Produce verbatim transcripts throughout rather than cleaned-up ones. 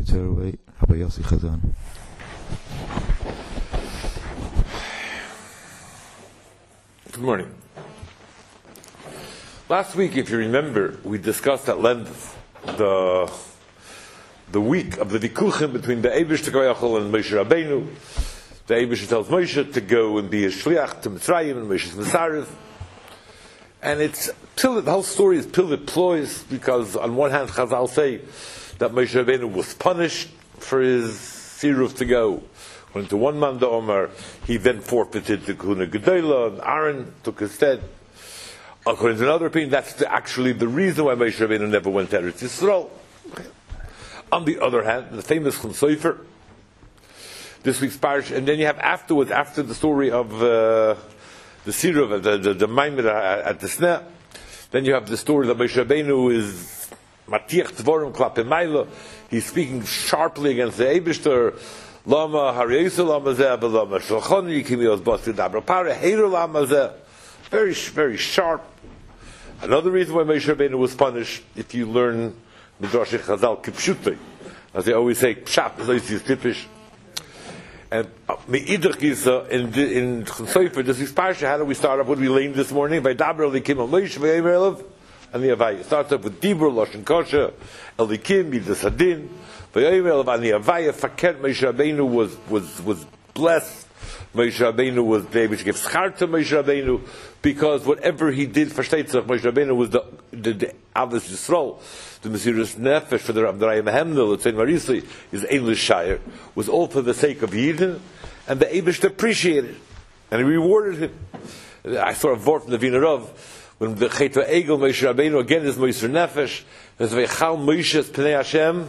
Torah way, Rabbi Yossi Chazan. Good morning. Last week, if you remember, we discussed at length the the week of the vikuchim between the Eibush Tekayachol and Moshe Rabbeinu. The Eibush tells Moshe to go and be a shliach to Mitzrayim, and Moshe's Mitzarez. And it's till the whole story is pivot ploys, because on one hand Chazal say that Moshe Rabbeinu was punished for his siruv to go. Went to one man the Omer, he then forfeited the Kahuna Gedolah, and Aaron took his stead. According to another opinion, that's the, actually the reason why Moshe Rabbeinu never went to Eretz Yisrael. On the other hand, the famous Chum Sofer, this week's parish, and then you have afterwards, after the story of uh, the siruv, the the, the Maimed at the Sneh, then you have the story that Moshe Rabbeinu is Matiach Tvorim Klape Maila. He's speaking sharply against the Eibishter. Lama Hariyusa Lama Zeh, Lama Shalchoni Kimios Basti Dabra Pare Heiru Lama Zeh. Very very sharp. Another reason why Moshe Rabbeinu was punished, if you learn Midrash Chazal Kipshutei, as they always say, Pshat is always typish. And Meidach is in in Sofer. This is parsha. How do we start off? What we learned this morning by Dabra Elikim Moshe V'Yimelav and the Avaya. It starts off with Dibur Lashon Kosher Elikim Midas Hadin V'Yimelav and the Avaya. Faket Moshe Rabbeinu was was was blessed. Moshe Rabbeinu was able to give schar to Moshe Rabbeinu, because whatever he did for Shteitzach, Moshe Rabbeinu was the the, the Avos Yisrael, the Mesiras Nefesh for the Rabdarayim Hemnel, the Tzin Marisi, his English Shire, was all for the sake of Yidden, and the Eibush appreciated it, and he rewarded him. I saw a vort from the Vina Rav, when the Chetva Egel Moshe Rabbeinu again is Mesiras Nefesh, there's Veichal Moshe Pnei Hashem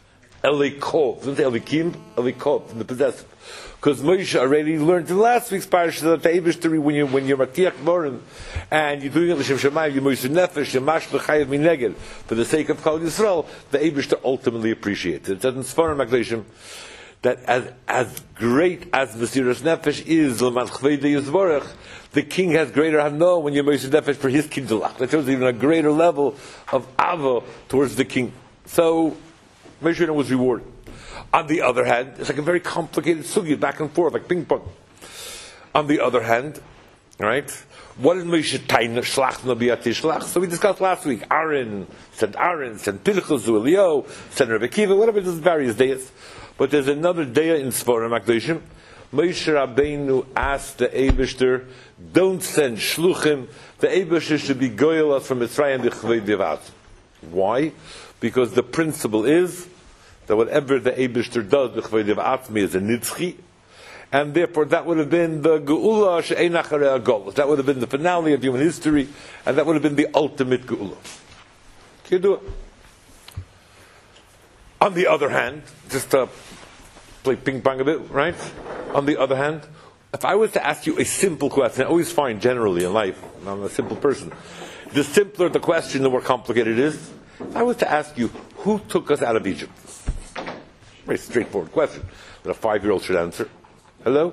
Elikov, doesn't say Elikim, Elikov, from the possessive. Because Moshe already learned in last week's parasha that the Eibush, when you when you're Matiach Morim and you're doing it l'shem Shemayim, you're Moshe Nefesh, you're Mash l'chayev mineged, for the sake of Kol Yisrael, the Eibush ultimately appreciates it. It doesn't Sfarim Makdeshim that as as great as Mesiras Nefesh is l'man chvei Yisvorach, the king has greater hano when you're Moshe Nefesh for his kindlach. That shows even a greater level of avo towards the king. So Moshe was rewarded. On the other hand, it's like a very complicated sugi, back and forth, like ping pong. On the other hand, right, what is Moshe Taina Shlach Nabi Shlach? So we discussed last week. Aaron sent Aaron, sent Pinchas, Elio, sent Rebbe Kiva, whatever. There's various days, but there's another day in Sforim Makdeshim. Moshe Rabbeinu asked the Eibishter, "Don't send shluchim. The Eibishter should be goyel us from Mitzrayim the Chvei Devat." Why? Because the principle is that whatever the Eibishter does, the Chvei Atmi is a nitzchi, and therefore that would have been the Geula she'ein acharei hagolus. That would have been the finale of human history, and that would have been the ultimate Geula. Can you do it? On the other hand, just to play ping pong a bit, right? On the other hand, if I was to ask you a simple question, I always find generally in life, I'm a simple person, the simpler the question, the more complicated it is. If I was to ask you, who took us out of Egypt? Very straightforward question that a five-year-old should answer. Hello?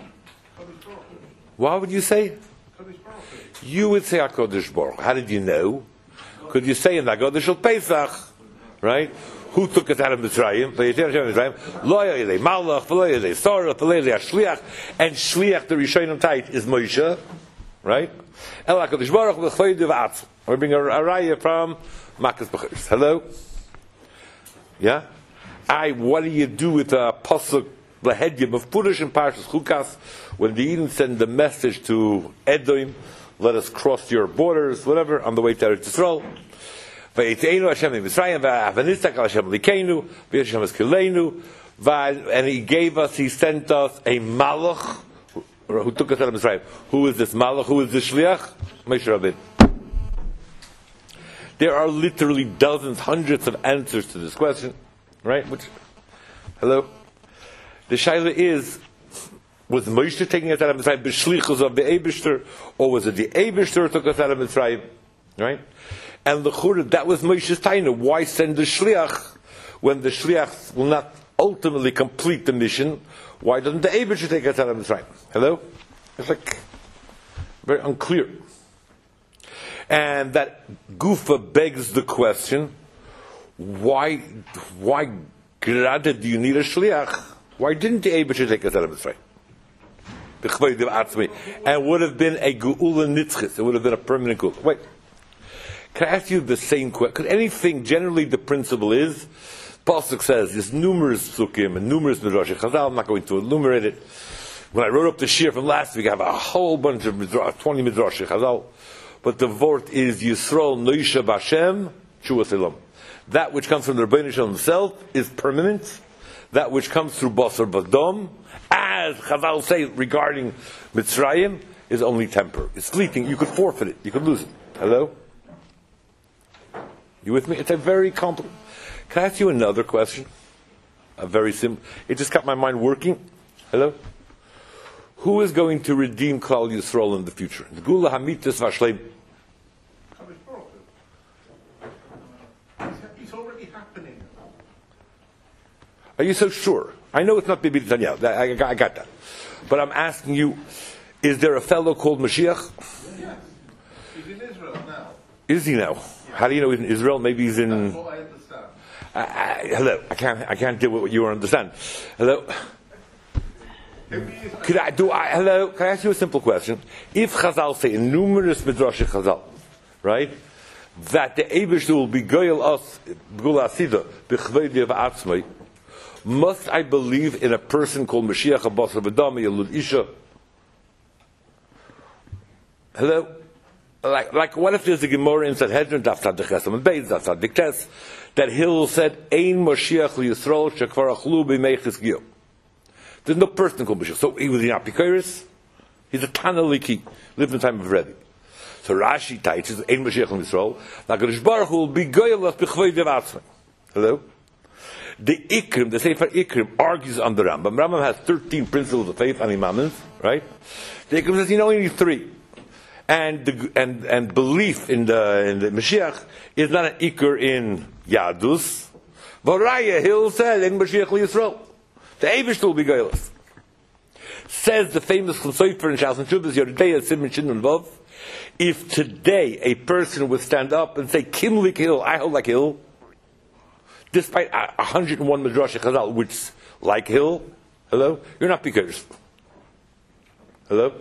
What would you say? You would say HaKadosh Baruch. How did you know? Could you say in the HaKadosh Shel Pesach, right? Who took us out of Mitzrayim? Lo yelei Malach, lo yelei Sarah, lo yelei Shliach, and Shliach the Rishonim Tait is Moshe, right? El HaKadosh Baruch v'chvei devat. We're being a raya from Makas B'chers. Hello? Yeah? I, what do you do with a pasuk lahediyim of Purush and Parshas Chukas when the Eden send the message to Edom, let us cross your borders, whatever, on the way to Eretz Yisrael? Vayiteinu Hashem Mitzrayim v'avanistak al Hashem likeinu v'Hashem eskelenu, and He gave us, He sent us a malach who took us out of Mitzrayim. Who is this malach? Who is this shliach? Moshe Rabbeinu. There are literally dozens, hundreds of answers to this question. Right? Which, hello? The shaila is, was Moshe taking us out of Mitzrayim b'shlichus of the Eibishter, or was it the Eibishter who took us out of Mitzrayim? Right? And the Chura, that was Moshe's taina. Why send the shliach when the shliach will not ultimately complete the mission? Why doesn't the Eibishter take us out of Mitzrayim? Hello? It's like very unclear. And that Gufa begs the question, why, why Gerade, do you need a shliach? Why didn't the Eibusher take us out of Mitzrayim? And would have been a geula nitzchis. It would have been a permanent geula. Wait. Can I ask you the same question? Because anything, generally the principle is, Pasuk says, there's numerous psukim and numerous midrash chazal. I'm not going to enumerate it. When I wrote up the shir from last week, I have a whole bunch of midrash, twenty midrash chazal. But the vort is Yisrael Noisha Bashem Shuas Elam. That which comes from the Rebbeinu Shalom himself is permanent. That which comes through Basar Badom, as Chazal say regarding Mitzrayim, is only temper. It's fleeting. You could forfeit it. You could lose it. Hello? You with me? It's a very complicated. Can I ask you another question? A very simple. It just got my mind working. Hello? Who is going to redeem Klal Yisrael in the future? The Gula Hamitis Vashleim. It's already happening. Are you so sure? I know it's not Bibi Netanyahu. I, I, I got that. But I'm asking you, is there a fellow called Mashiach? Yes. He's in Israel now. Is he now? How do you know he's in Israel? Maybe he's in... That's what I understand. I, I, hello. I can't I can't deal with what you understand. Hello? Could I do I hello? Can I ask you a simple question? If Chazal say in numerous midrash Chazal, right, that the Eibush will be goyel us gula asida b'chvei of atzmai, must I believe in a person called Mashiach Abasar B'dami Yalud Isha? Hello? Like, like, what if there's a Gemara in Sanhedrin, Daf Tzaddik Chesam and Beis, Daf Tzaddik Tes, that Hillel said, Ein Mashiach Yisrael Shekvar Achlu B'meichis Giyom. There's no person called Mashiach. So he was in Apikoris. He's a Tanaliki. Lived in the time of Rebbe. So Rashi teaches, Ein Mashiach Yisrael, HaKadosh Baruch Hu will be goyel us b'chvei dev atzmai. Hello? The Ikrim, the Sefer Ikrim, argues on the Rambam. Rambam has thirteen principles of faith on Imamans, right? The Ikrim says, you know, you need three. And the, and and belief in the in the Mashiach is not an Iker in Yadus. Varaya Hill said in Mashiach Yisrael, the Eibush will be goyless. Says the famous Chosayfer in Shas and Shubas Yordei Simon Shin and Vav. If today a person would stand up and say Kimlik Hill, I hold like Hill, despite a one hundred and one Midrash Chazal, which like Hill, hello, you're not because. Hello.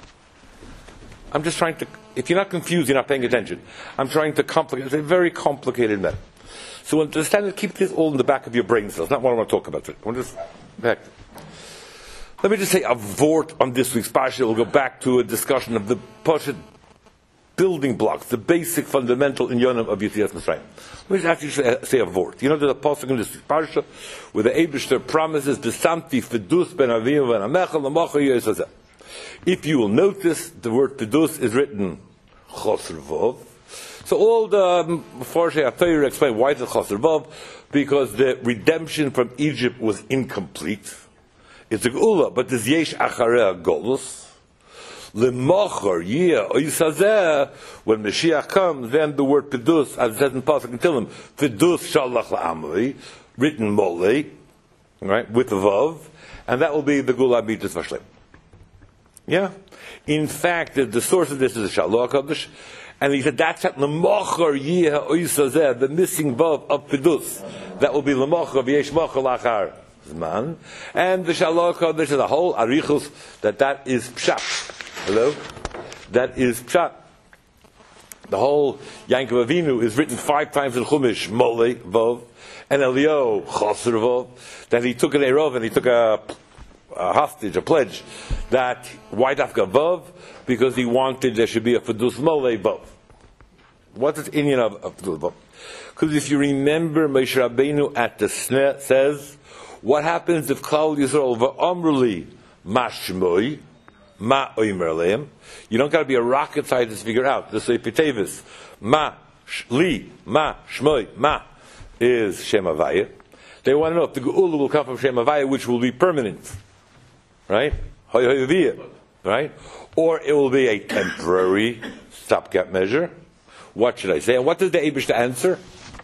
I'm just trying to, if you're not confused, you're not paying attention. I'm trying to complicate, it's a very complicated matter. So understand it, keep this all in the back of your brain cells, not what I want to talk about. I want to just back. Let me just say a vort on this week's Parsha. We'll go back to a discussion of the Parsha building blocks, the basic fundamental in Yonam of Yetzias Mitzrayim. Let me just actually say, say a vort. You know there's a pasuk in this week's Parsha where the Eibishter promises, B'samti fidus ben avim ben amechel l'mocha yosazeh. If you will notice, the word pedus is written chosr vov. So all the before Torah explain why it's chosr vov, because the redemption from Egypt was incomplete. It's a geula, but there's yesh acharei golus. L'mocher yeh oisazeh. When Mashiach comes, then the word pedus, as it says in pasuk in Tehillim, pedus shalach la'amli, written mole, right, with a vav, and that will be the geula mitzvah v'shleim. Yeah, in fact, the, the source of this is a Shalom Kodesh, and he said that's at L'mocher Yeh Oisazeh, the missing vav of Pedus. That will be L'mocher V'yesh Mocher Lachar Zman, and the Shalom Kodesh is a whole arichus that that is pshat. Hello, that is pshat. The whole Yankov Avinu is written five times in Chumash, Mole Vav, and Elio Chosr Vav. That he took an erov and he took a a hostage, a pledge, that why dafka vav? Because he wanted there should be a fedus mole vav. What is Indian of, of fedus vav? Because if you remember, Moshe Rabbeinu at the Sneh says, what happens if Klal Yisrael va'amruli mashmoi ma oimer leim? You don't got to be a rocket scientist to figure out. This is Pitevis. Ma li ma shmoi ma is Shem Havaya. They want to know if the geula will come from Shem Havaya, which will be permanent. Right? Right? Or it will be a temporary stopgap measure. What should I say? And what does the Eibush answer?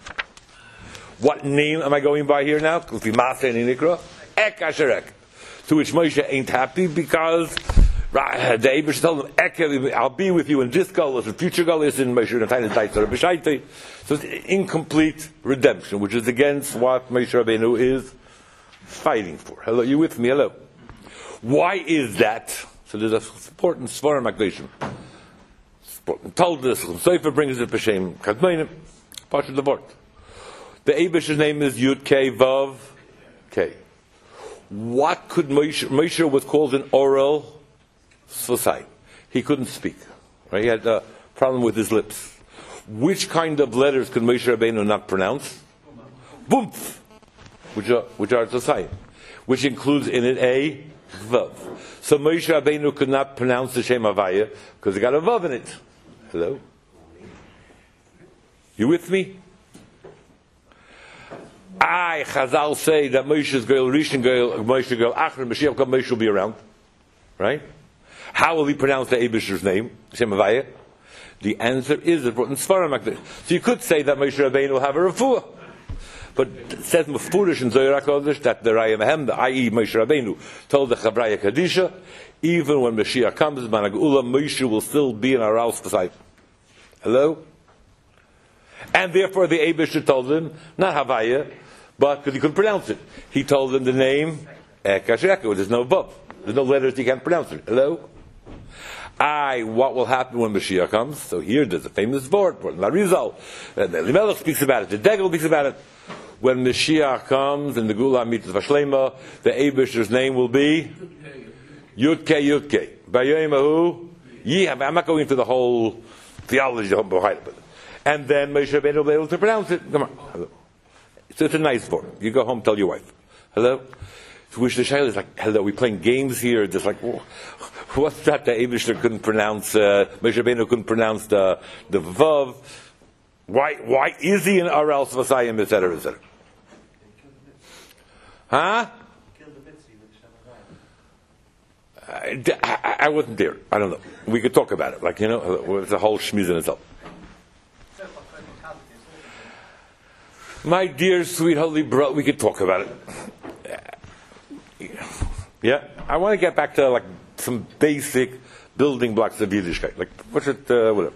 What name am I going by here now? To which Moshe ain't happy because Right, the Eibush told him, "Ekev, I'll be with you in this galus, in future galus, in Moshe Rabbeinu Taitzar B'Shaitei." So it's incomplete redemption, which is against what Moshe Rabbeinu is fighting for. Hello, you with me? Hello. Why is that? So there's an important Svarim Akdeshim. Told this, Sefer brings it b'Shem Kadmonim, part of the word. The Eibush's name is Yud Kei Vav Kei. What could Moshe? Moshe was called an oral Sfosai. He couldn't speak. Right? He had a problem with his lips. Which kind of letters could Moshe Rabbeinu not pronounce? Bumf, which are which are Sfosai, which includes in it a Vav. So Moshe Rabbeinu could not pronounce the Shem Havaya because it got a Vav in it. Hello? You with me? I, Chazal say that Moshe's girl, Rishon girl, Moshe girl, Achron, Mashiach, Moshe will be around. Right? How will he pronounce the Eibusher's name? Shem Havaya? The answer is it's brought in Svarim. So you could say that Moshe Rabbeinu will have a refuah. But it says Mefurish in Zohar HaKodesh that the Raya Mehem, that is. Moshe Rabbeinu, told the Chavraya Kadisha, even when Mashiach comes, Managula, Moshe will still be in Aral Spasai. Hello? And therefore the Eibusher told him, not Havaya, but because he couldn't pronounce it. He told him the name Ekashreku. There's no Vav. There's no letters he can't pronounce it. Hello? I, what will happen when Mashiach comes? So here there's a famous word, Larizal. And the Elimelech speaks about it. The Degel speaks about it. When Mashiach comes and the Gula meets Vashlema, the Eibusher's name will be Yudke Yudke. Bayoimahu Yiham. I'm not going into the whole theology behind it. And then Moshe Rabbeinu will be able to pronounce it. Come on. Hello. So it's a nice word. You go home, tell your wife. Hello? To which the Shaila is like, hello, we're playing games here. Just like, whoa, what's that? The Eibusher couldn't pronounce, uh, Moshe Rabbeinu couldn't pronounce the, the Vav. Why, why is he in Aral Svasayim, et cetera, et cetera? Huh? I, I, I wasn't there. I don't know. We could talk about it. Like, you know, it's a whole shmiz in itself. My dear, sweet, holy bro, we could talk about it. Yeah? I want to get back to, like, some basic building blocks of Yiddishkeit. Like, what's it, uh, whatever.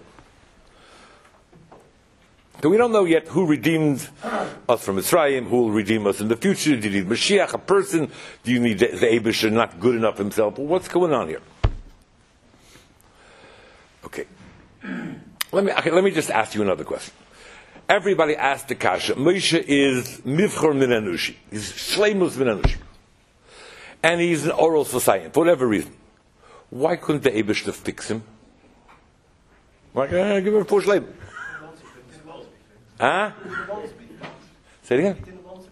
So we don't know yet who redeemed us from Mitzrayim, who will redeem us in the future. Do you need Mashiach, a person? Do you need the, the Eibusher not good enough himself? Well, what's going on here? Okay. Let me, okay, let me just ask you another question. Everybody asked the Kasha. Moshe is Mivchor Min Anushi. He's Shleimus Min Anushi. And he's an oral society, for whatever reason. Why couldn't the Eibusher fix him? Why can't I give him a full Shleim? Huh? Say it again.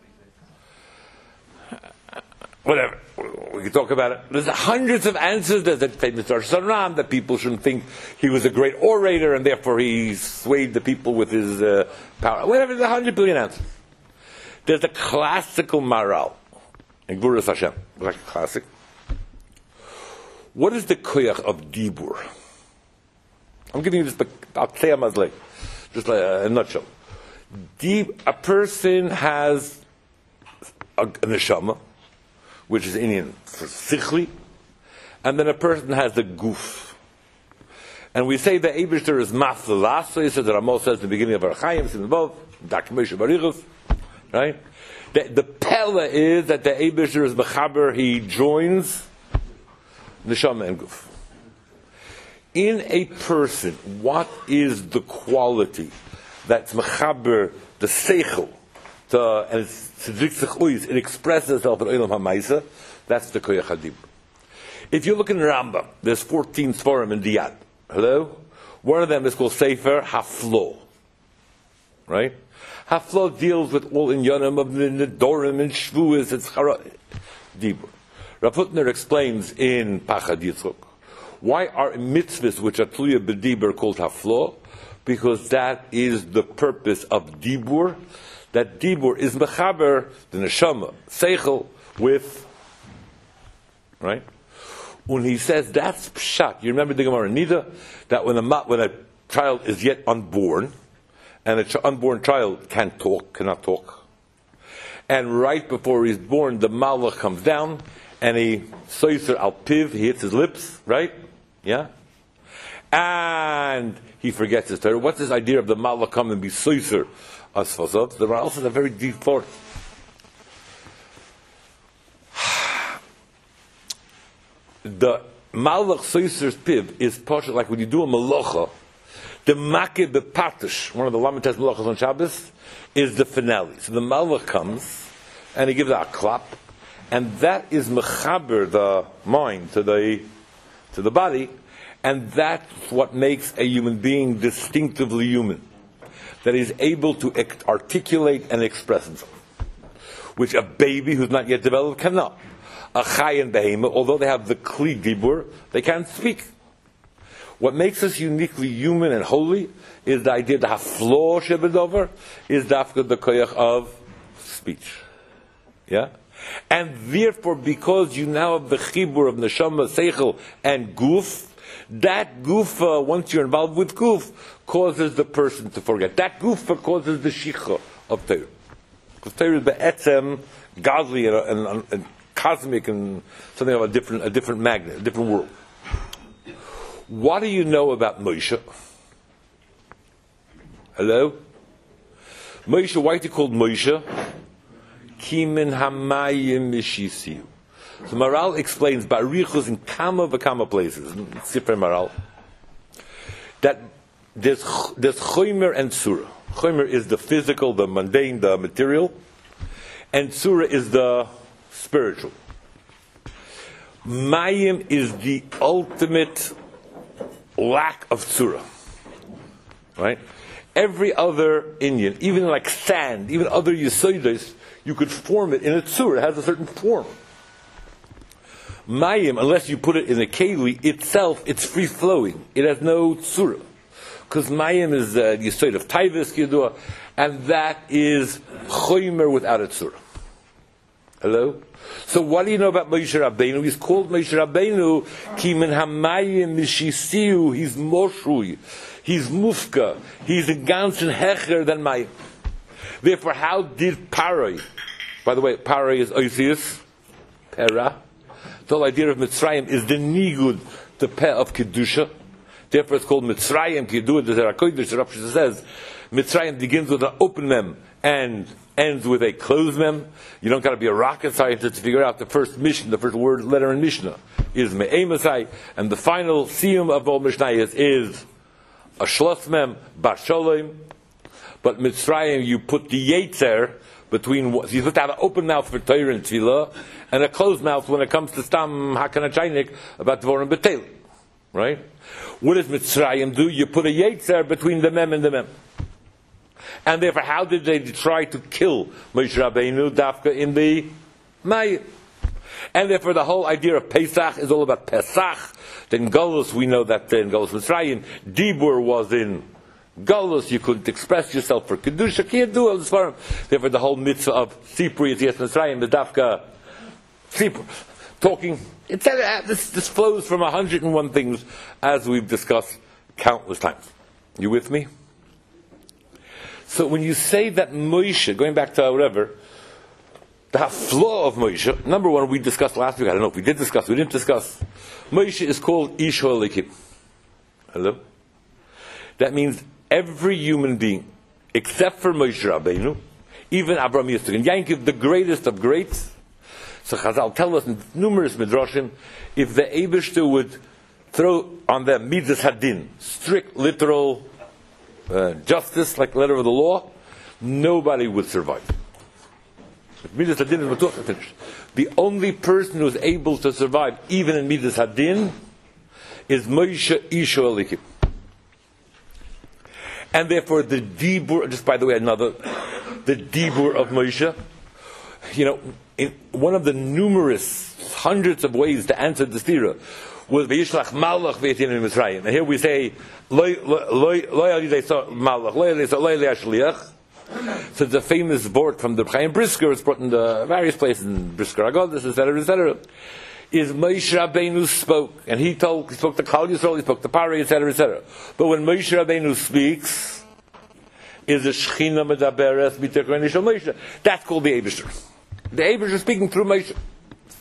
Whatever. We can talk about it. There's hundreds of answers. There's that famous Rosh Hashanah that people shouldn't think he was a great orator and therefore he swayed the people with his uh, power. Whatever. There's a hundred billion answers. There's a classical Maral in Gurus Hashem. Like a classic. What is the koyach of Dibur? I'm giving you this. I'll say a just like a, a nutshell. Deep, a person has a, a neshama, which is Indian for sichli, and then a person has the guf. And we say the Eibusher is mafla. So he says that Amos says in the beginning of Archaim, in above, Dakmesha Barichus, right? The, the pella is that the Eibusher is mechaber. He joins neshama and guf. In a person, what is the quality that's mechaber the seichel, to, and it's it expresses itself in Olam HaMaisa? That's the koyach hadibur. If you look in Rambam, there's fourteen Sforim in Diyad. Hello? One of them is called Sefer Haflo. Right? Haflo deals with all in Yonim of the Nedorim and Shvuas, it's Chara Dibur. Rav Hutner explains in Pachad Yitzchok, why are mitzvahs which are tluya b'dibur called haflo? Because that is the purpose of dibur. That dibur is mechaber the neshama seichel with, right? When he says that's pshat, you remember the Gemara Nida that when a when a child is yet unborn, and an ch- unborn child can't talk, cannot talk, and right before he's born, the malach comes down and he soiser al piv, he hits his lips, right? Yeah? And he forgets his Torah. What's this idea of the Malach come and be soiser asfasot? The Maral says a very deep thought. The Malach soiser's piv is partial, like when you do a malacha, the makeh bepatish, one of the Lamites malachas on Shabbos, is the finale. So the Malach comes, and he gives a clap, and that is mechaber the mind to the to the body, and that's what makes a human being distinctively human, that he's able to articulate and express himself, which a baby who's not yet developed cannot. A chay and behema, although they have the kli dibur, they can't speak. What makes us uniquely human and holy is the idea that haflo shebedover is dafka the koyach of speech. Yeah? And therefore, because you now have the chibur of neshama, seichel, and guf, that gufa, once you're involved with guf, causes the person to forget. That gufa causes the shicha of Torah. Because Torah is be'etzem, godly, and, and, and cosmic, and something of a different, a different magnet, a different world. What do you know about Moshe? Hello? Moshe, why is he called Moshe? Kimin hamayim mishisiu. So Maral explains Barichus in kama v'kama places, in Sifrei Maral, that there's, there's chomer and surah. Chomer is the physical, the mundane, the material, and surah is the spiritual. Mayim is the ultimate lack of tzura, right? Every other Indian, even like sand, even other yisoides, you could form it in a tzura. It has a certain form. Mayim, unless you put it in a keli itself, it's free flowing. It has no tzura, because mayim is the uh, yisoid of taivus kidua, and that is choimer without a tzura. Hello. So what do you know about Moshe Rabbeinu? He's called Moshe Rabbeinu ki min hamayim mishisiu. He's moshui. He's mufka. He's a ganzen hecher than mayim. Therefore, how did Paroi? By the way, Paroi is Oisius, Pera. The whole idea of Mitzrayim is the nigud, the peh of kedusha. Therefore, it's called Mitzrayim Kedua. The Zerakoidish, the Rashi says, Mitzrayim begins with an open mem and ends with a closed mem. You don't got to be a rocket scientist to figure out the first mission, the first word letter in Mishnah is me'emasai, and the final siyum of all Mishnayos is a shlos mem basholim. But Mitzrayim, you put the yetzer between. So you have to have an open mouth for Torah and Tefillah, and a closed mouth when it comes to stam hakana chaynik about dvorim betel. Right? What does Mitzrayim do? You put a yetzer between the mem and the mem. And therefore, how did they try to kill Moshe Rabbeinu dafka in the May? And therefore, the whole idea of Pesach is all about Pesach. Then Golus, we know that in Golus Mitzrayim, Dibur was in Golus. You couldn't express yourself for Kedusha. Can't do all this for him. Therefore, the whole mitzvah of Sipri is yes Mitzrayim, the dafka Sipri. Talking, it's, this, this flows from a hundred and one things, as we've discussed countless times. You with me? So when you say that Moshe, going back to whatever, the flaw of Moshe, number one, we discussed last week, I don't know if we did discuss, we didn't discuss, Moshe is called Ish HaElokim. Hello? That means every human being, except for Moshe Rabbeinu, even Abraham Yitzchak, and Yankov, the greatest of greats. So Chazal tell us in numerous midrashim, if the Eibishter would throw on them midas hadin, strict, literal uh, justice, like the letter of the law, nobody would survive. If midas hadin is matuch, finished. The only person who is able to survive, even in midas hadin, is Moshe Ish HaElokim. And therefore, the dibur, just by the way, another, the dibur of Moshe, you know, in one of the numerous hundreds of ways to answer the stira was V'yishlach malach v'yetinu Mitzrayim. And here we say loy loy loy malach loy loy shliach. So it's a famous board from the Chaim Brisker. It's brought in the various places in Brisker Agadis, et cetera, et cetera. Is Moshe Rabbeinu spoke, and he told he spoke to Klal Yisrael, he spoke to Paroi, et cetera, et cetera. But when Moshe Rabbeinu speaks, is a Shechina medaberes b'tekron Moshe. That's called the Eibishter. The Eibishter is speaking through Moshe.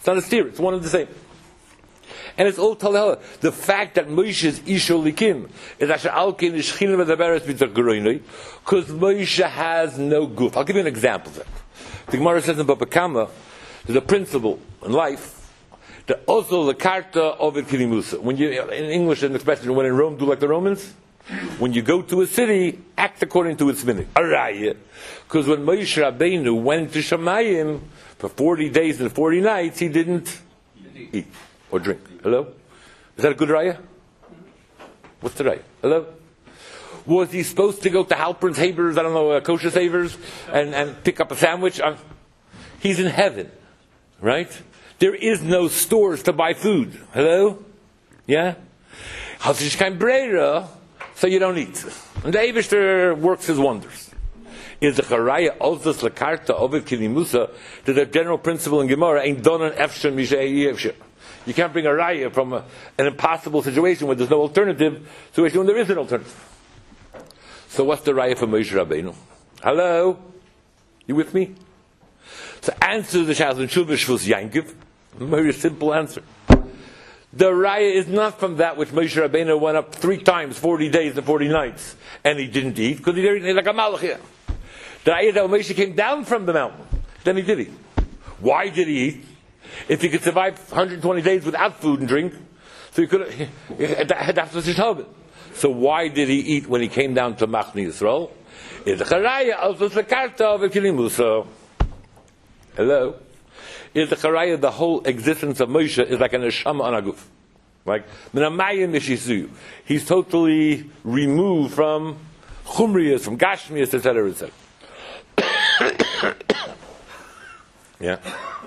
It's not a steer, it's one and the same. And it's all Talhela. The fact that Moshe is Isho Likim is Asher Alkin is Shchinim Medaberes B'Tzach Geroinoi, because Moshe has no goof. I'll give you an example of that. The Gemara says in Baba Kama, there's a principle in life that also the Karta of it Kilimusa. When you, in English, an expression, when in Rome, do like the Romans. When you go to a city, act according to its minute. Araya. Because when Moshe Rabbeinu went to Shamayim for forty days and forty nights, he didn't eat or drink. Hello? Is that a good raya? What's the raya? Hello? Was he supposed to go to Halpern's Havers, I don't know, uh, Kosher Savers, and, and pick up a sandwich? Uh, he's in heaven, right? There is no stores to buy food. Hello? Yeah? Hasishkein Breira, so you don't eat. And the Eibishter works his wonders. Is the Charaya Ozdas Lakarta Ovid Kilimusa to the general principle in Gemara, ain't done an Efsher Mishai Yevsher. You can't bring a raya from a, an impossible situation where there's no alternative situation when there is an alternative. So what's the raya for Moshe Rabbeinu? Hello? You with me? So answer the Shaz and Shuvah Shvus Yankiv. Very simple answer. The raya is not from that which Moshe Rabbeinu went up three times, forty days and forty nights, and he didn't eat, because he didn't eat like a malach here. The raya that Moshe came down from the mountain, then he did eat. Why did he eat? If he could survive one hundred twenty days without food and drink, so he could. That's what his husband. So why did he eat when he came down to Machni Yisrael? Is the Charaya also the Karta of Kilimusa? Hello. Is the Charaya the whole existence of Moshe is like an neshama on a guf, like Minamayim Mishisu. He's totally removed from Chumriyas, from Gashmias, et cetera, et cetera. Yeah.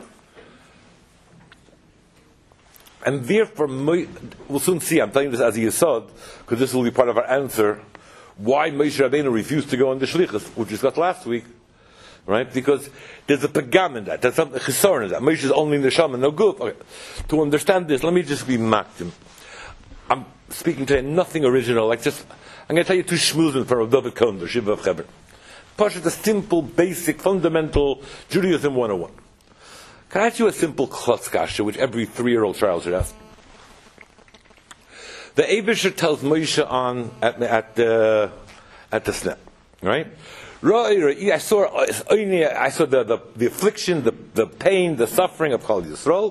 And therefore, we'll soon see, I'm telling you this as a yesod, because this will be part of our answer, why Moshe Rabbeinu refused to go on the shlichus, which we discussed last week, right? Because there's a pagam in that, there's something chisor in that. Moshe is only in the shama, no good. Okay. To understand this, let me just be makdim. I'm speaking today nothing original, like just, I'm going to tell you two shmuzin from David Cohn, the Shiva of Hebron. Pasha, the simple, basic, fundamental Judaism one oh one. Can I ask you a simple klotz kasha, which every three-year-old child should ask? The Eibusher tells Moshe on at at the at the snap, right? I saw I saw the, the, the affliction, the, the pain, the suffering of Chal Yisrael.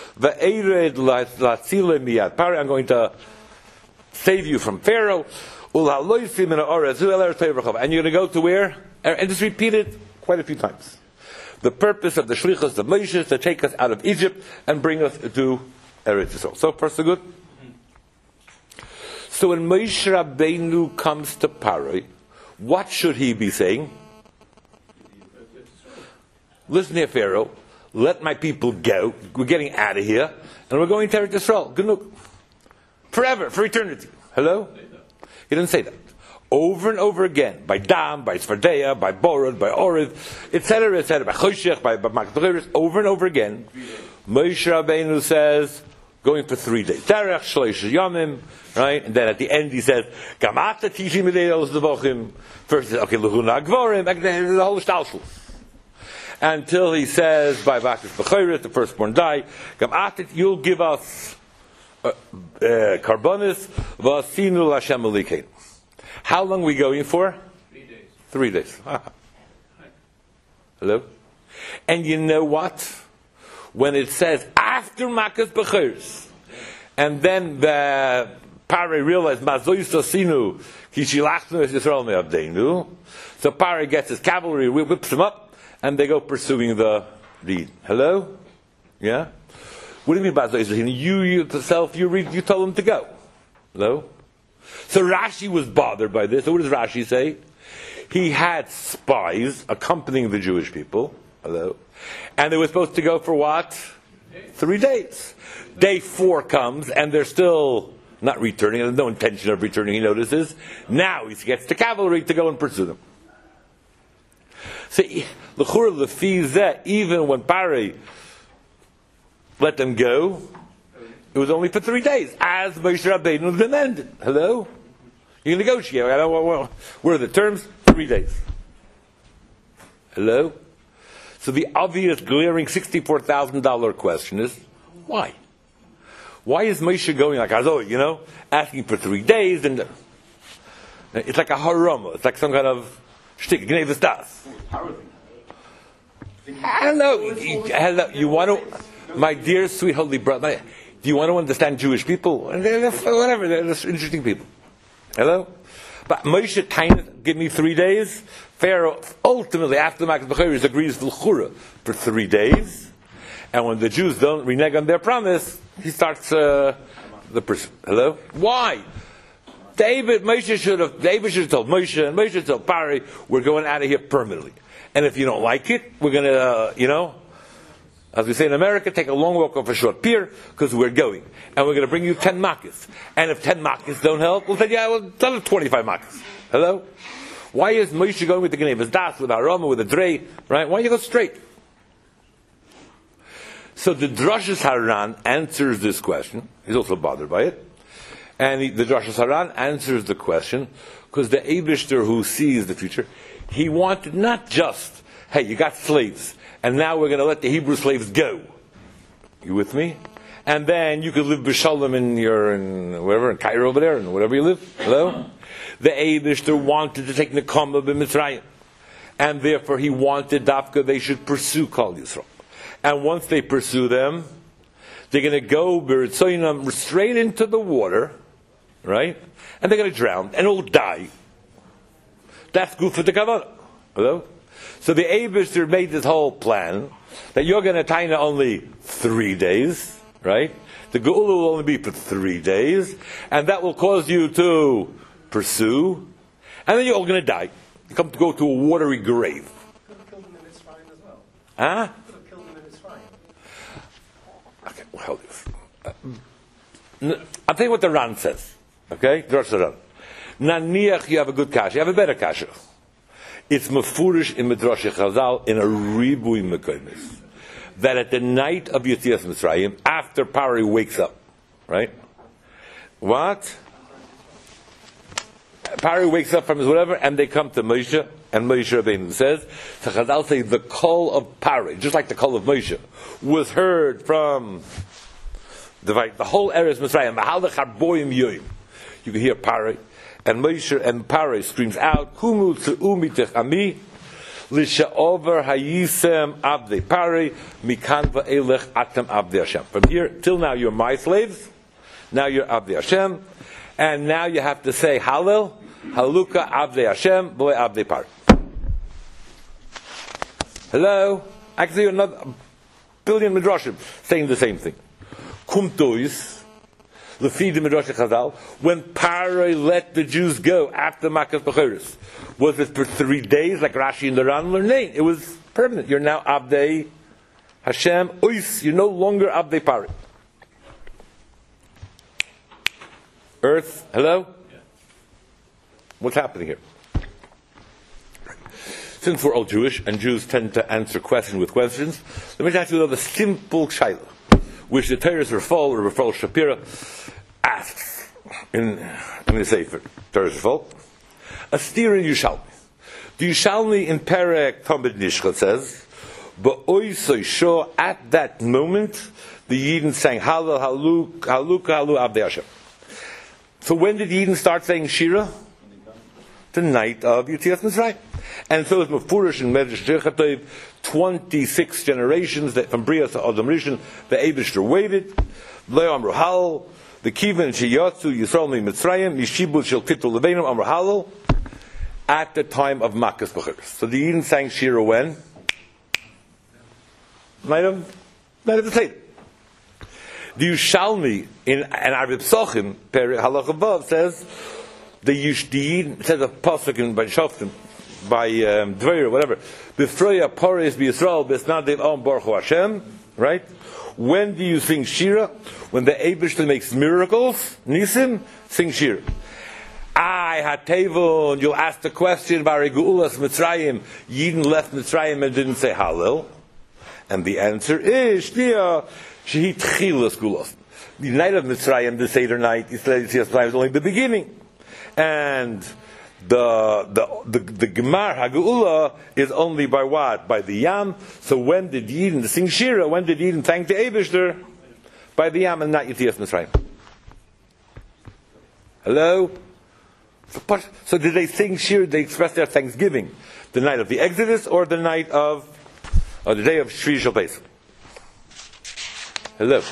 I'm going to save you from Pharaoh. And you're going to go to where? And just repeat it quite a few times. The purpose of the shlichus of Moshe is to take us out of Egypt and bring us to Eretz Yisrael. So far, so good. Mm-hmm. So when Moshe Rabbeinu comes to Parai, what should he be saying? Listen here, Pharaoh. Let my people go. We're getting out of here, and we're going to Eretz Yisrael. Genug. Forever, for eternity. Hello? He didn't say that. Over and over again, by Dam, by Sfardeya, by Borod, by Oriv, et cetera, et cetera, by Choshech, by Makdachiris, over and over again, Moshe Rabbeinu says, going for three days. Derech Shlosh Yomim, right? And then at the end he says, Gamata Tishim Midei Devochim. First he says, okay, Luhuna Gvorim, the whole Shtalshul. Until he says, by Bakis Bechoris, the firstborn die, Gamata, you'll give us uh, uh, Karbonis, Vasinu Lashem Alikein. How long are we going for? Three days. Three days. Hello? And you know what? When it says after Makas Bechirs, and then the Pare realized Mazois Sosinu Kishilachnu Yisrael Me'abdeinu. So Pare gets his cavalry, whips him up, and they go pursuing the deed. Hello? Yeah? What do you mean Mazois Sosinu? You yourself, you read, you told him to go. Hello? So Rashi was bothered by this. So what does Rashi say? He had spies accompanying the Jewish people. Hello. And they were supposed to go for what? Three days. Day four comes, and they're still not returning. There's no intention of returning, he notices. Now he gets the cavalry to go and pursue them. So, l'chur lefi zeh, even when Pari let them go, it was only for three days, as Moshe Rabbeinu demanded. Hello? You negotiate. What are the terms? Three days. Hello? So the obvious, glaring sixty-four thousand dollars question is, why? Why is Moshe going like Azoi, you know, asking for three days? And it's like a harama. It's like some kind of shtick. Gnei das. Hello, hello. You want to, my dear, sweet, holy brother, do you want to understand Jewish people? Whatever, they're just interesting people. Hello? But Moshe kind of give me three days. Pharaoh ultimately, after the Makkah B'chayris, agrees to L'chura for three days. And when the Jews don't renege on their promise, he starts uh, the person. Hello? Why? David, Moshe should have, David should have told Moshe, and Moshe should have told Pari, we're going out of here permanently. And if you don't like it, we're going to, uh, you know, as we say in America, take a long walk off a short pier, because we're going. And we're going to bring you ten makkahs. And if ten makkahs don't help, we'll say, yeah, well, tell twenty-five makkahs. Hello? Why is Moshe going with the Gnei Das, with Arama, with the Drei, right? Why don't you go straight? So the Drashas Haran answers this question. He's also bothered by it. And he, the Drashas Haran answers the question because the Eibishter who sees the future, he wanted not just, hey, you got slaves, and now we're going to let the Hebrew slaves go. You with me? And then you could live b'shalom in your, in wherever, in Cairo over there, and wherever you live. Hello? The Eibishter wanted to take Nekama b'Mitzrayim. And therefore he wanted Dafka, they should pursue Kol Yisrael. And once they pursue them, they're going to go B'Ritzoyinam straight into the water, right? And they're going to drown, and all die. That's good for the Kavanah. Hello? So the Eibishter made this whole plan that you're going to taina only three days, right? The Geula will only be for three days, and that will cause you to pursue, and then you're all going to die. You come to go to a watery grave. Could have killed him in Mitzrayim as well. Huh? Could have killed him in Mitzrayim. Okay, well, uh, I'll tell you what the Ran says. Okay? The Rosh Ran. Naniach, you have a good kasha. You have a better kasha. It's mefurish in Midrash Chazal in a ribui mekomis. That at the night of Yetzias Mitzrayim, after Pari wakes up, right? What? Pari wakes up from his whatever, and they come to Moshe, and Moshe Rabbeinu says, so Chazal say the call of Pari, just like the call of Moshe, was heard from the, the whole Eretz Mitzrayim. You can hear Pari, and Moshe and Pari screams out, Kumu tze'u mitech ami, Lisha'over hayisem abdei Pari, mikan va'elech atem abdei Hashem. From here till now you're my slaves, now you're abdei Hashem, and now you have to say Hallel, Haluka abdei Hashem, boy abdei Pari. Hello? I can see another billion midrashim saying the same thing. Kumtois, Lefi the Midrash Chazal, when Pari let the Jews go after Makkah B'chayris, was it for three days like Rashi and the Ran learn? It was permanent. You're now Abdei Hashem Ois. You're no longer Abdei Pari. Earth, hello? Yeah. What's happening here? Since we're all Jewish and Jews tend to answer questions with questions, let me ask you another simple shayla, which the Torah's Rafal or Rafal Shapira asks in, in the Sefer Torah's Rafal. A steer in Yushalmi. The Yushalmi in Perek Tamid Nishcha says, "Ba'oisoi sho." At that moment, the Yidden sang Hallel, Haluk, Haluka, Halu Abdei Hashem. So when did the Yidden start saying Shira? The night of Yetzias Mitzrayim. And so it's Mefurish in Medrash Shechatov, twenty-six generations that from Bria to Adam Rishon, the Eibishter waited. Leo Amru Halal, the Kivan Sheyatzu Yisrael Mitzrayim, Yishibul Shel Kitul Leveinu Amru Halal, at the time of Makkah B'chayris. So the Yidden sang Shira when? Night of, night of the Seder. The Yushalmi in an Arab Psochim, Per Halacha Vav, says, the Yishdiyid, says a pasuk in by Shoftim, by um, Dveir, whatever, B'froya Paris B'Yisrael B'Snadev Om Baruch Hu Hashem, right? When do you sing Shira? When the Eibishter makes miracles, Nisim, sing Shira. I had Tevon, you'll ask the question, Bari Geulas Mitzrayim, Yidden left Mitzrayim and didn't say Hallel. And the answer is, Shnia, Shehit Chilas Gulas. The night of Mitzrayim, the Seder night, Yisrael Mitzrayim is only the beginning. And the the the, the Gemar Hageula is only by what? By the Yam. So when did Yidden sing Shira? When did Yidden thank the Eibishter? By the Yam and not Yetzias Mitzrayim. Hello? So, but, so did they sing Shira? They express their thanksgiving the night of the Exodus or the night of, or the day of Shvi Shel Pesach? Hello?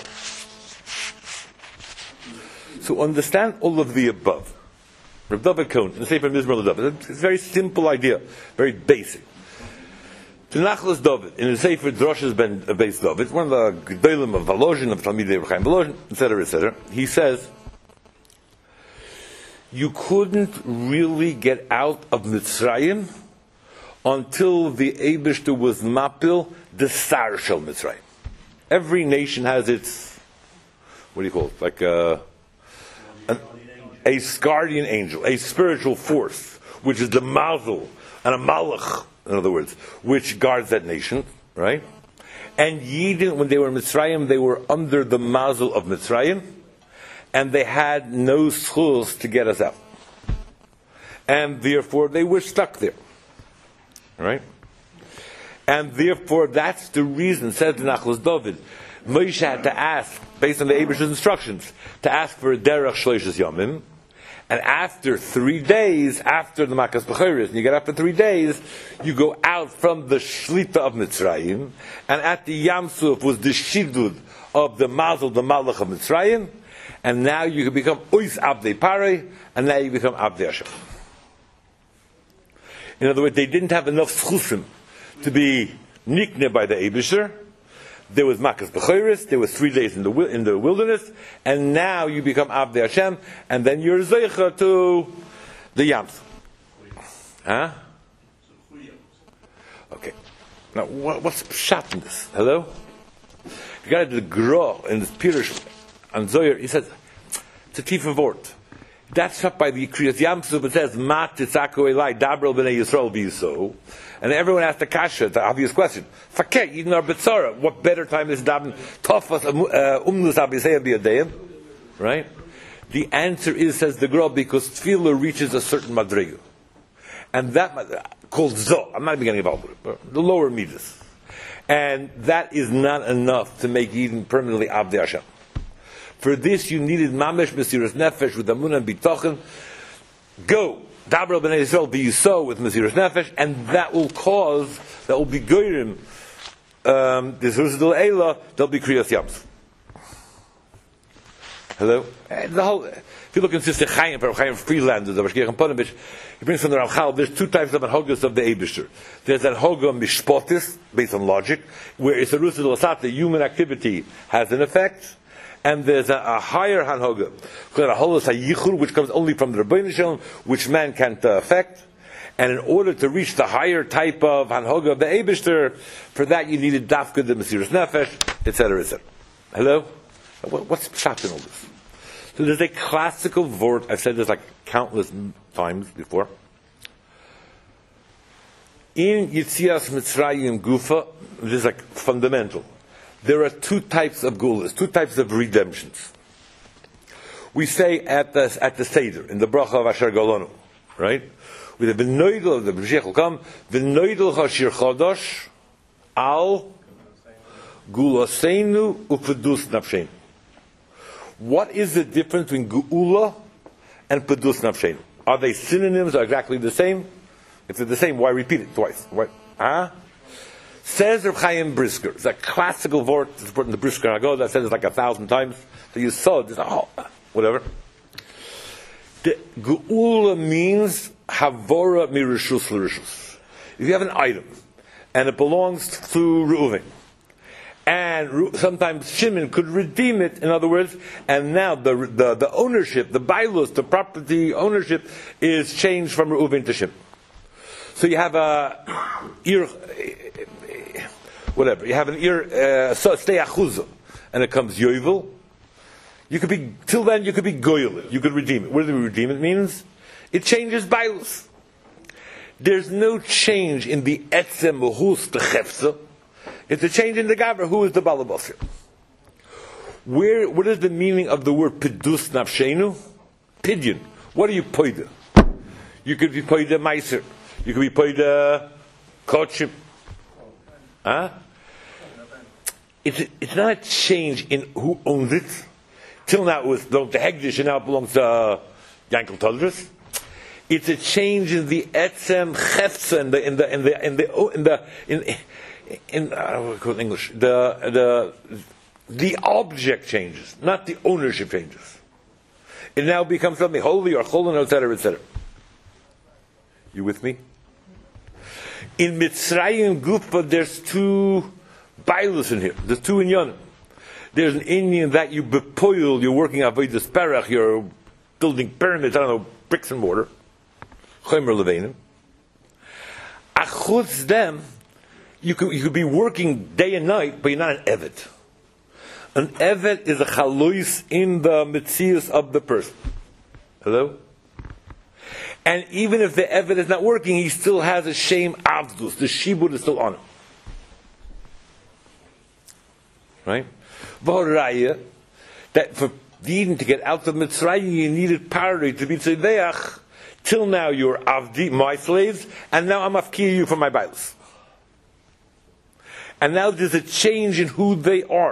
So understand all of the above. Reb David Cohen, in the Sefer Mizmor LeDavid, it's a very simple idea, very basic. The Nachlas David, in the Sefer Droshes Ben Beis David, one of the Gedolim of Volozhin, of Talmidei Reb Chaim Volozhin, et cetera, et cetera, he says, you couldn't really get out of Mitzrayim until the Eibishter was Mapil, the Sar Shel Mitzrayim. Every nation has its, what do you call it, like a, an, a guardian angel, a spiritual force, which is the Mazel, and a Malach, in other words, which guards that nation, right? And Yidden, when they were in Mitzrayim, they were under the Mazel of Mitzrayim, and they had no schools to get us out. And therefore, they were stuck there, right? And therefore, that's the reason, says the Nachlas David, Moshe had to ask, based on the Eibishter's instructions, to ask for a derech shloishes yomim, and after three days, after the Makas B'choros, and you get after three days, you go out from the Shlita of Mitzrayim, and at the Yam Suf was the Shidud of the Mazel, the Malach of Mitzrayim, and now you can become Ois Abdei Parei, and now you become Abdei Hashem. In other words, they didn't have enough schusim to be nikne by the Eibishter. There was Makas B'choros, there was three days in the in the wilderness, and now you become Abdei Hashem, and then you're Zeicha to the Yams. Huh? Okay. Now, what, what's pshat in this? Hello? You got to the Gra in this Pirush and Zoyer, he says, it's a tiefer word. That's up by the Kriyas Yamsuf, it says, Mat Titzaku Elai, Dabrel B'nei Yisrael B'Yisrael. And everyone asked the kasha, the obvious question. Fakeh, Yidin Ar B'tzara. What better time is Dabin? Tofas Umnus Abisei B'Yadeim. Right? The answer is, says the Gra, because Tefillah reaches a certain madrega. And that, called Zo, I'm not even getting involved with it, but the lower midas. And that is not enough to make Yidin permanently Abdei Hashem. For this, you needed Mamesh Mesiras Nefesh with Amunah and Bitochen. Go, Dabrel B'nei Yisrael, be so with Mesiras Nefesh, and that will cause, that will be Goyrim, um, this Huzdul Eila, there'll be Kriyas Yams. Hello? And the whole, if you look in Sister Chaim, for Chaim Freelander, the Bashkir Ponovich, he brings from the Ramchal, there's two types of Anhogas of the Eibishter. There's an Hoga Mishpotis, based on logic, where it's a Rusul Asat, the human activity has an effect, and there's a, a higher Hanhoga, called a Holos HaYichur, which comes only from the Rebbeinu Shalom, which man can't uh, affect. And in order to reach the higher type of Hanhoga of the Eibishter, for that you needed Dafka, the Mesiras Nefesh, et cetera, et cetera. Hello? What's pshat in all this? So there's a classical word, I've said this like countless times before. In Yitzias Mitzrayim Gufa, this is like fundamental. There are two types of gulas, two types of redemptions. We say at the at the Seder, in the bracha of Asher Golonu, right? With the Benoidel, the Mashiach will come, Benoidel Hashir Chodosh, Al Gulaseinu Upedus Nafsheinu. What is the difference between Geula and Pedus Nafsheinu? Are they synonyms, or exactly the same? If they're the same, why repeat it twice? Why? Huh? Says Reb Chaim Brisker. It's a classical word. It's put in the Brisker Haggadah. That says it like a thousand times. So you saw it. It's like, oh, whatever. The Geula means Havora Mirishus L'Rishus. If you have an item, and it belongs to Reuven, and sometimes Shimon could redeem it, in other words, and now the the, the ownership, the bailus, the property ownership is changed from Reuven to Shimon. So you have a ir, whatever. You have an ir, so stay achuzah, and it comes yovel. You could be till then. You could be goyel. You could redeem it. What does redeem it means? It changes bailus. There's no change in the etzem uhus the chefza. It's a change in the gaver. Who is the balabosir? Where? What is the meaning of the word pedus nafshenu? Pidyon. What are you poida? You could be paid a meiser. You could be paid a kochim. Huh? It's, it's not a change in who owns it. Till now it was the Hegdish, and now it belongs to uh, Yankel Todris. It's a change in the etzem chefza in the in the in the in the in the in, in I don't know what to call it in English. The the the object changes, not the ownership changes. It now becomes something holy or cholon, et cetera, et cetera. You with me? In Mitzrayim Gufa, there's two bailus in here. There's two inyanim. There's an Indian that you bepoil, you're working avodas perach, you're building pyramids, I don't know, bricks and mortar. Chomer leveinim. Achutz them, you could, you could be working day and night, but you're not an eved. An eved is a chalois in the mitzias of the person. Hello? And even if the eved is not working, he still has a shame avdus. The shibud is still on him. Right? V'horaya, that for Eden to get out of Mitzrayim, you needed parity to be tzedeach. Till now you're avdi, my slaves, and now I'm afkir you for my biles. And now there's a change in who they are.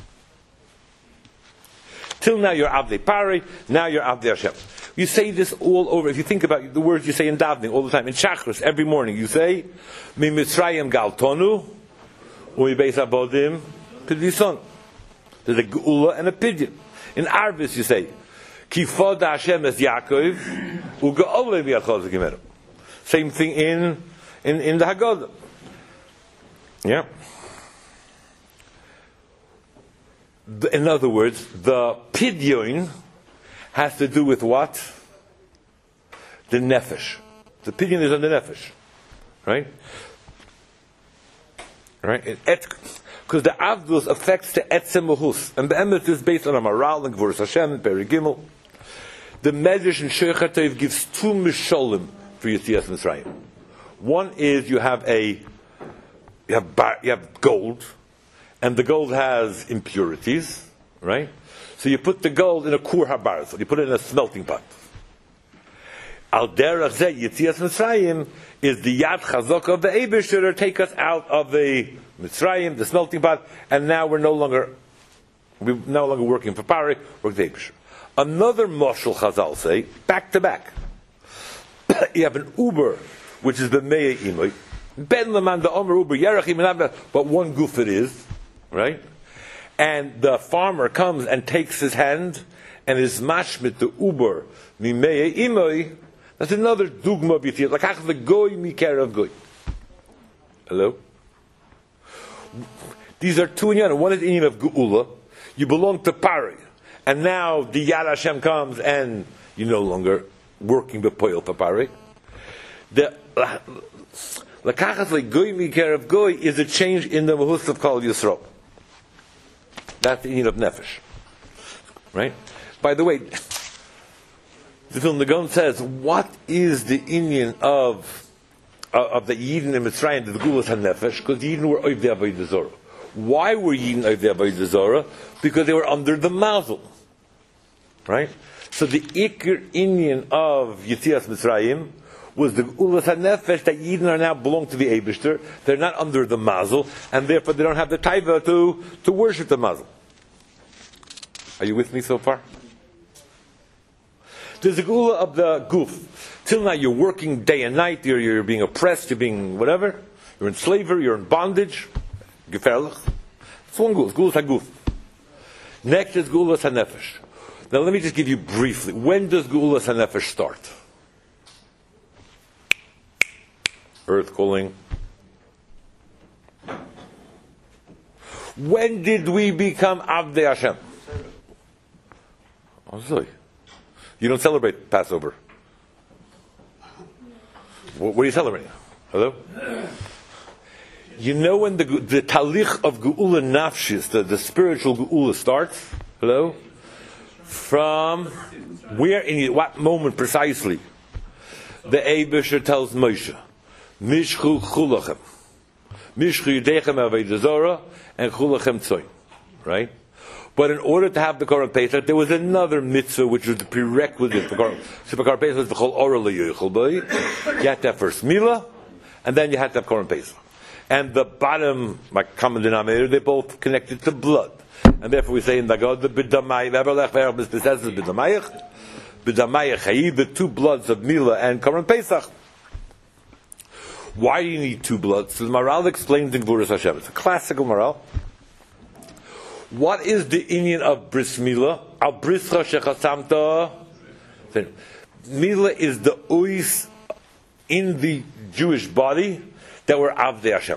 Till now you're avdi pari, now you're avdi Hashem. You say this all over. If you think about the words you say in davening all the time, in chakras, every morning you say, Mi Mitzrayim galtonu, umi beis abodim pidison. There's a geula and a pidyon. In Arvis you say, Ki foda Hashem es Yaakov, u ge'olei b'yadchol v'gimeru. Same thing in, in, in the Haggadah. Yeah. The, in other words, the pidyon has to do with what? The nefesh. The pidyon is on the nefesh. Right? Right? Because the avdus affects the etzem mahus. And the emet is based on a moral and Gvuras Hashem and Peri Gimel. The Medrash in Sheikhei Tov gives two misholim for Yetzias Mitzrayim. One is you have a you have bar, you have gold, and the gold has impurities, right? So you put the gold in a kur habarzol, you put it in a smelting pot. Al derech zeh Yetzias Mitzrayim is the yad chazok of the Eibishter to take us out of the Mitzrayim, the smelting pot, and now we're no longer we're no longer working for Pari, we're the Eibishter. Another Moshel Chazal say, back to back. You have an Uber, which is the Mei Imoy. Ben Laman, the Omer Uber, Yerachim, but one goof it is, right? And the farmer comes and takes his hand and is mashmit the Uber, Mi Mei Imoy. That's another Dugma B'Yitiyah. Like half the Goy, Mi of Goy. Hello? These are two inyan. One is inyan of Geula. You belong to Pari. And now the Yad Hashem comes and you're no longer working with Poyel Papari. The Lakachas like Goy Mikerav Goy is a change in the Mahus of Kol Yisrael. That's the Inyan of Nefesh. Right? By the way, the Vilna Gaon says, what is the Inyan of uh, of the Yidden in Mitzrayim, the Gulas HaNefesh? Because the Yidden were Oivdei Avodah Zorah. Why were Yidden Oivdei Avodah Zorah? Because they were under the mazel. Right? So the Iker Inyan of Yetzias Mitzrayim was the Ulas HaNefesh that Yidden are now belong to the Eibishter. They're not under the mazel, and therefore they don't have the taiva to, to worship the mazel. Are you with me so far? There's a Geula of the Guf. Till now you're working day and night, you're, you're being oppressed, you're being whatever, you're in slavery, you're in bondage. Gefährlich. It's one Geula, Geulas HaGuf. Next is Geulas HaNefesh. Now let me just give you briefly, when does Geulas HaNefesh start? Earth calling. When did we become Avdei Hashem? Oh, sorry. You don't celebrate Passover. What, what are you celebrating? Hello? You know when the, the talich of Geula Nafshis, the, the spiritual Geula starts? Hello? From where, in what moment precisely? The Eibusher tells Moshe, Mishchu chulachem. Mishchu yidechem avodah zorah, and chulachem tzoy. Right? But in order to have the Korban Pesach, there was another mitzvah which was the prerequisite for Korban. So the Korban Pesach was the Chol Orah L'Yochel B'I. You had to have first Milah, and then you had to have Korban Pesach. And the bottom, like common denominator, they both connected to blood. And therefore we say in the God, the B'damayich, V'Eberlech V'Erech B'Spesez is B'damayich, B'damayich Chayi, the two bloods of Milah and Korban Pesach. Why do you need two bloods? So the Maral explains in Gvuras Hashem. It's a classical Maral. What is the inyan of bris milah? Al brischa shechasamta. Milah is the ois in the Jewish body that were avdei Hashem.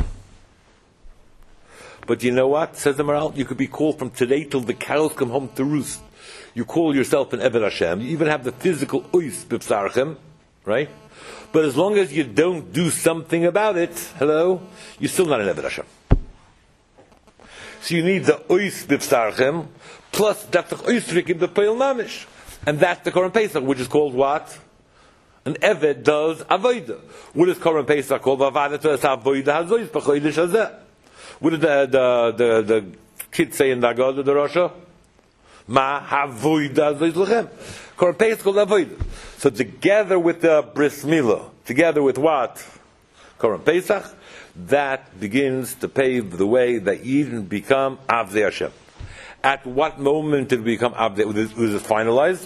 But you know what? Says the Maral, you could be called from today till the cows come home to roost. You call yourself an Eved Hashem. You even have the physical ois b'psarchem, right? But as long as you don't do something about it, hello, you're still not an Eved Hashem. So you need the ois b'psarchem, plus that's the oisrikim the peil mamish. And that's the Korban Pesach, which is called what? An Eved does avodah. What is Korban Pesach called? Avodah to avodah hazois b'chodesh hazeh. What did the, the, the, the kids say in the Agada, the Rasha? Ma havodah hazois lechem. Korban Pesach is called avodah. So together with the bris milah, together with what? Korban Pesach, that begins to pave the way that Yidden become Avdei Hashem. At what moment did we become Avdei? Was it finalized?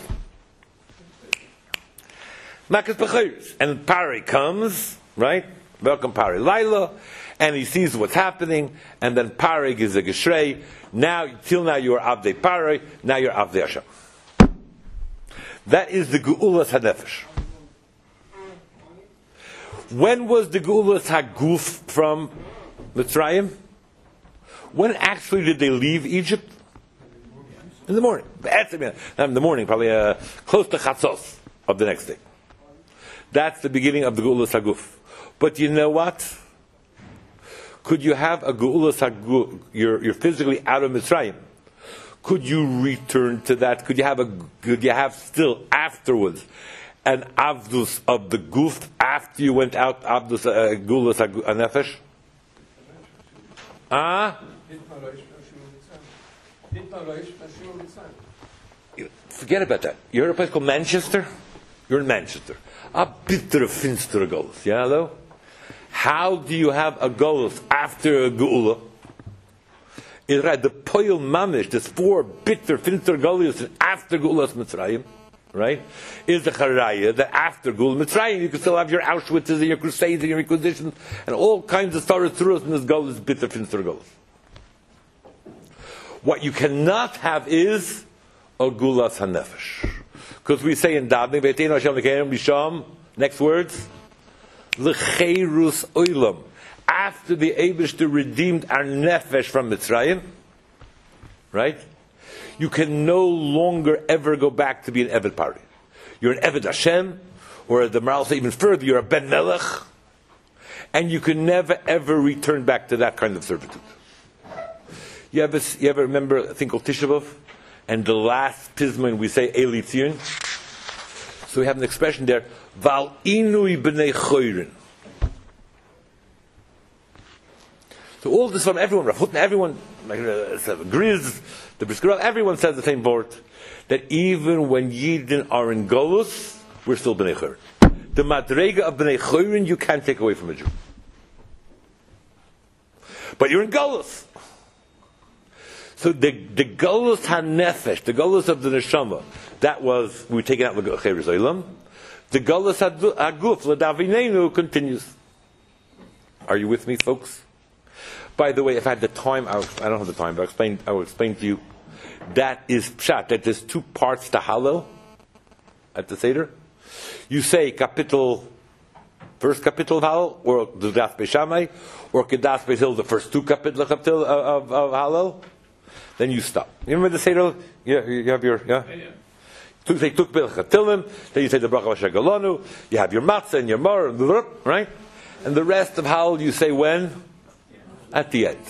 Makas B'chayris. And Pari comes, right? Welcome Pari Laila, and he sees what's happening, and then Pari gives a Geshrei. Now, till now you are Avdei Pari, now you're Avdei Hashem. That is the Geulas HaNefesh. When was the Geulas HaGuf from Mitzrayim? When actually did they leave Egypt? In the morning. Not in the morning, probably uh, close to Chatzos of the next day. That's the beginning of the Geulas HaGuf. But you know what? Could you have a Geulas HaGuf, you're, you're physically out of Mitzrayim. Could you return to that? Could you have a, could you have still afterwards an Avdus of the Guf after you went out, Avdus uh, Geulas HaNefesh? Ah? Forget about that. You heard a place called Manchester? You're in Manchester. A bitter finster Geulas. Yeah, hello? How do you have a Geulas after a Geula? Is right, the Poyel Mamish, there's four bitter finster Geulas after Geulas Mitzrayim. Right? Is the Charaya that after Gul Mitzrayim you can still have your Auschwitzes and your Crusades and your Inquisitions and all kinds of stories through us in this Gul is bitter finster Gulas. What you cannot have is a Gulas HaNefesh. Because we say in Davening, V'eteinu Hashem L'keinu B'sham, next words, L'cheirus Oilam. After the Eibishter redeemed our Nefesh from Mitzrayim, right? You can no longer ever go back to be an Eved Pari. You're an Eved Hashem, or the Maral say even further, you're a Ben Melech, and you can never ever return back to that kind of servitude. You ever, you ever remember a thing called Tisha B'Av? And the last Pizman we say Eli Tzion. So we have an expression there, Val Inui B'nei Choyrin. So all this from everyone, Rav Hutton, everyone, like uh, Grizz, the Brisker, everyone says the same word, that even when Yidden are in Golus, we're still B'nei Choyrin. The Madrega of B'nei Choyrin you can't take away from a Jew. But you're in Golus. So the the Golus HaNefesh, the Golus of the Neshama, that was, we were taken out L'Cheirus Olam. The Golus HaGuf, L'Davinenu, continues. Are you with me, folks? By the way, if I had the time, I'll, I don't have the time, but I'll explain, I will explain to you. That is Pshat, that there's two parts to Hallel at the Seder. You say capital, first capital of Hallel, or the Das Beishamai, or Kedas Beis, the first two capital of, of, of Hallel. Then you stop. You remember the Seder? Yeah, you have your, yeah? yeah, yeah. You say Tuk Bil Chatilim, then you say the Bracha Vasher Galonu, you have your Matzah and your Mar, right? And the rest of Hallel you say when? At the end.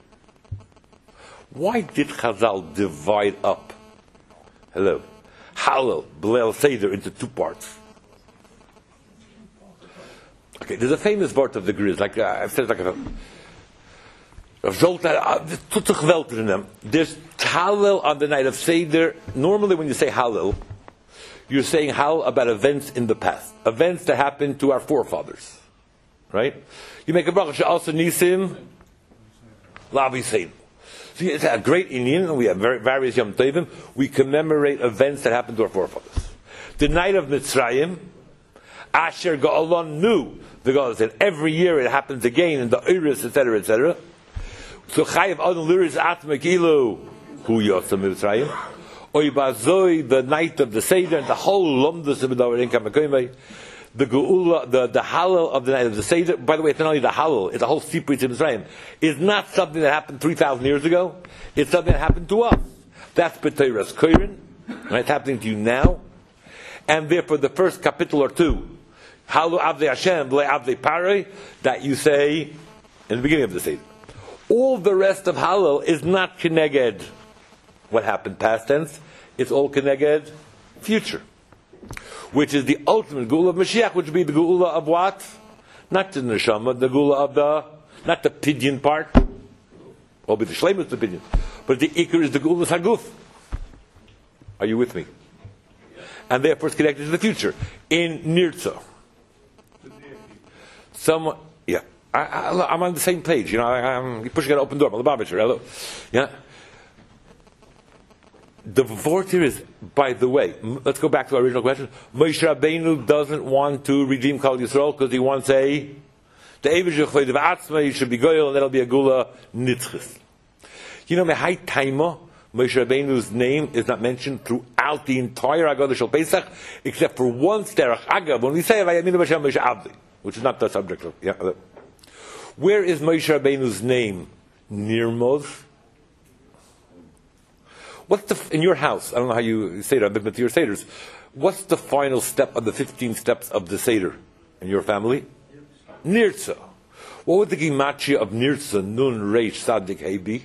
Why did Chazal divide up, hello, Hallel, B'leil Seder into two parts? Okay, there's a famous part of the Grizz, like uh, I've said, like a Rav Zoltan, tutzach welter in them. There's Hallel on the night of Seder. Normally when you say Hallel, you're saying Hallel about events in the past. Events that happened to our forefathers. Right? You make a bracha, She'asa Nisim, Lavi Seinu. So it's a great Indian, we have various Yom Tovim. We commemorate events that happened to our forefathers. The night of Mitzrayim, Asher Ga'alon knew the God said every year it happens again in the Iris, et cetera, et cetera. So Chayiv Adon Liris Atma Kilu Hu Yosam Mitzrayim. Oy Bazoi, the night of the Seder, and the whole Lomdus of the Davar Inka Mekoymei. The Geula, the, the Hallel of the night of the Seder, by the way, it's not only the Hallel, it's a whole Siprit in Mitzrayim. It's not something that happened three thousand years ago, it's something that happened to us. That's B'Teiras Koirin, right? It's happening to you now. And therefore the first capital or two, Halu Avdei Hashem, V'lei Avdei Parei, that you say in the beginning of the Seder. All the rest of Hallel is not Keneged what happened past tense, it's all Keneged future. Which is the ultimate Geula of Mashiach, which would be the Geula of what? Not the Neshama, the Geula of the, not the Pidyon part. Well, be the Shleimus the Pidyon. But the Iker is the Geula of Haguf. Are you with me? And therefore it's connected to the future. In Nirtza. Someone, yeah. I, I, I'm on the same page, you know, I, I'm you're pushing an open door. Hello. Yeah. The vort here is, by the way, let's go back to our original question. Moshe Rabbeinu doesn't want to redeem Kol Yisrael because he wants a the Eivish Chvei of Atzma, he should be goyel, and that'll be a Gula Nitzchis. You know, Mehai Taima, Moshe Rabbeinu's name is not mentioned throughout the entire Haggadah Shel Pesach, except for one sterach Agav, when we say Vayaminu B'Shem Moshe Avdi, which is not the subject of, yeah. Where is Moshe Rabbeinu's name? Nirmoz. What's the, in your house, I don't know how you say it, but to your Seders, what's the final step of the fifteen steps of the Seder in your family? Nirtza. What would the Gimatria of Nirtza, Nun, Reish, Sadik, Hey be?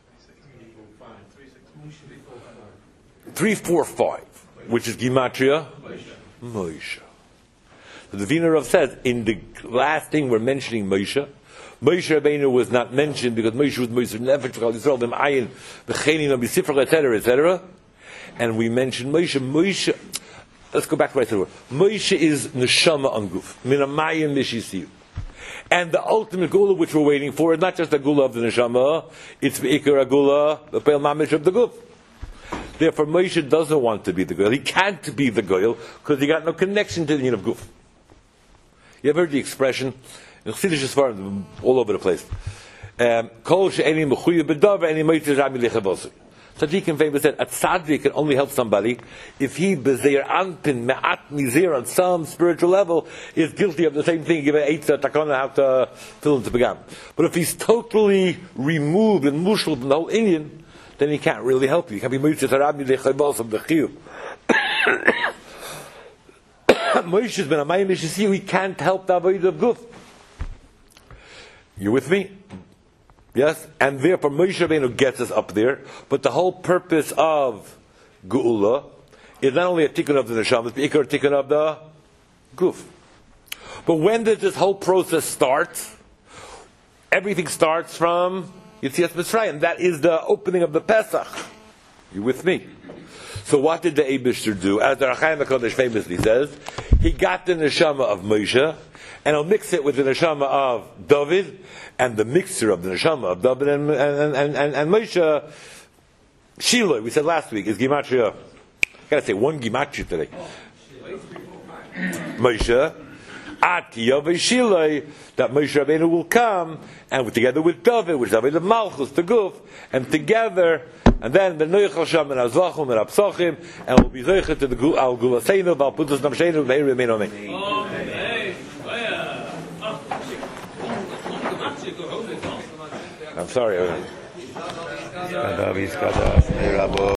three four five, which is Gimatria? Moshe. So the Vina Rav says, in the last thing we're mentioning Moshe, Moshe Rabbeinu was not mentioned because Moshe was Moshe Nefesh V'Chal Yisrael V'Mayin V'Chenin V'Sifra, et cetera, et cetera. And we mentioned Moshe. Moshe. Let's go back to right to the word. Moshe is neshama on guf. Min Amayim Mishisiyu. And the ultimate gula which we're waiting for is not just the gula of the neshama. It's the ikar gula, the peil mamish of the guf. Therefore, Moshe doesn't want to be the goyel. He can't be the goyel because he got no connection to the union of guf. You ever heard the expression? In Chassidish Sfarim, all over the place. Kol she'eni mechuyev b'davar, eni moitzi rami lechavosui. Tzaddikim famous said, a tzaddik can only help somebody if he, bezeir anpin, me'at mizir, on some spiritual level, is guilty of the same thing, give an eitzah, takana, how to fill him to begin. But if he's totally removed and mushal from the whole Indian, then he can't really help you. He can't be moitzi rami lechavosui, the chiyuv. Moshe's been a mayim mishisiyu, he can't help the avodah of guf. You with me? Yes? And therefore Moshe Rabbeinu gets us up there, but the whole purpose of Geula is not only a tikkun of the neshama, it's the ikar tikkun of the guf. But when does this whole process start? Everything starts from Yetzias Mitzrayim. That is the opening of the Pesach. You with me? So what did the Eibishter do? As the Rachayim HaKodesh famously says, he got the neshama of Moshe, and he'll mix it with the neshama of David, and the mixture of the neshama of David and, and, and, and, and Moshe, Shiloh, we said last week, is Gimatria. I gotta say one Gimatria today. Moshe, At Yaveh Shiloh, that Moshe Rabbeinu will come, and together with David, which is David of Malchus, the Guf, and together, and then the Noichel Sham and Azvachim and Apsachim, and we'll be Zeicha to the Al Gulaseinu, Val Putus Namsheinu, Meir Remein Omein. I'm sorry.